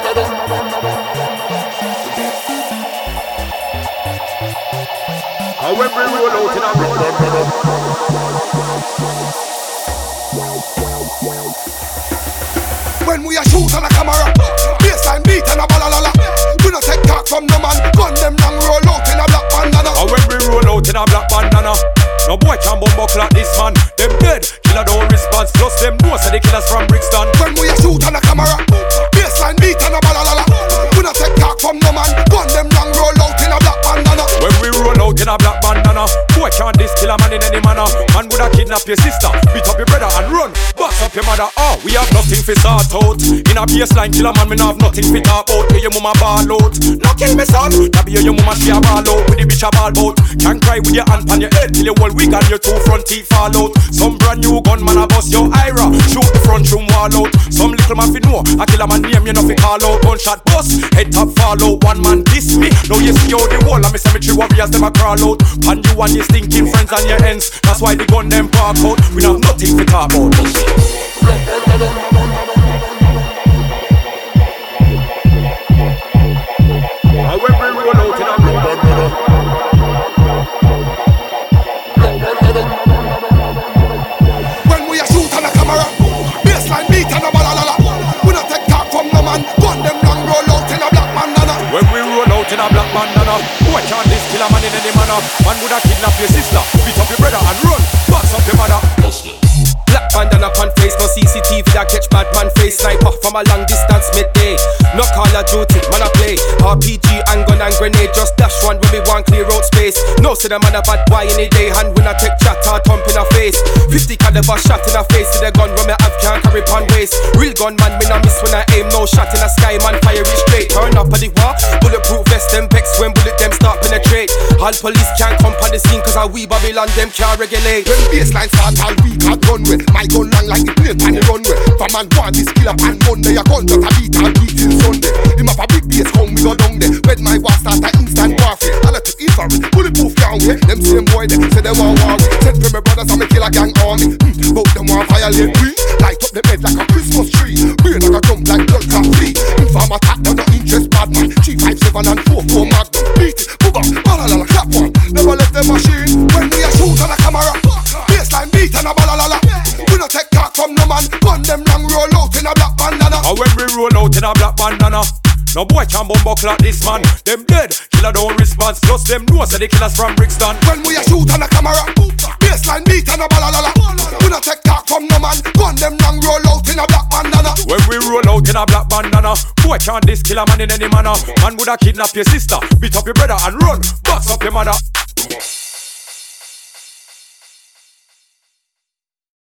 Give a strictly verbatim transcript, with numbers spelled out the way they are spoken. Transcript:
And when we roll out in a when we a shoot on a camera, baseline beat and a balalala. We no take talk from no man. Gun them long roll out in a black bandana. And when we roll out in a black bandana, no boy can bumbo clock this man. Them dead, killer don't response. Plus them know say the killers from Brixton. When we a shoot on a camera, baseline beat and a balalala. We no take talk from no man. Gun them long roll out in a black bandana. When we roll out in a black bandana, boy can't this kill a man in any manner. Man woulda kidnap your sister, beat up your brother and run. Box up your mother. Oh, we have nothing for sort out. In a baseline killer man, we no have nothing for talk about. Hear your mama ball out. No kill me son. That be your mama she a ball out. With the bitch a ball out. Can't cry with your hand on your head till your whole wig and your two front teeth fall out. Some brand new gunman a bust your ira. Shoot the front room wall out. Some little man fi know a killer man name you no fi call out. Gunshot bust, head top fall out. One man diss me. Now you see how the wall of me cemetery warriors them a crawl out. And you and your stinking friends and your ends. That's why the gun them park out. We no have nothing to talk about. And when we roll out in a when we a shoot on a camera, baseline beat and a balalala. We no take talk from no man. Gun them long roll out in a black bandana. When we roll out in a black bandana, boy can't this kill a man in any manner. Man woulda kidnap your sister, beat up your brother and run. Box up your mother. Black bandana pan face, no C C T V that catch bad man face. Sniper from a long distance midday. No call of duty, man a play. R P G and gun and grenade, just dash one when we want clear out space. No say the man a bad boy any day, hand when I take chat or thump in a face. Fifty caliber shot in a face to the gun when me have can't carry pan waist. Real gun man, me no miss when I aim, no shot in a sky man fire it straight. Turn up at the war, bulletproof vest them vex when bullet them start penetrate. All police can't come on the scene cause a we Babylon them can't regulate. When baseline start all week at gunway, my gun long like the plane on the runway. From man want this killer pan Monday, a gun just a beat all week till Sunday. Him have a big base come we go down there. When my war start a instant warfare, I let to infrared, bulletproof down way. Them same boy they say they want war. Send for my brothers and me kill a gang army. Mm, both them want violate we. Light up the bed like a Christmas tree. Brain like a jump like blood clot flea. Inform attack them no interest bad man. Three five seven and four four magnum. Beat it, booba, balalala, clap one. Never left the machine. When we a shoot on a camera, baseline beat and a balalala. We no take talk from no man. Gun them long roll out in a black bandana. And when we roll out in a black bandana, no boy can bumbo clock this man. Them dead, killer don't response. Plus them know say the killers from Brixton. When we a shoot on a camera, baseline beat and a balalala. We no take talk from no man. Gun them long roll out in a black bandana. When we roll out in a black bandana, boy can't this kill a man in any manner. Man woulda kidnap your sister, beat up your brother and run. Box up your mother.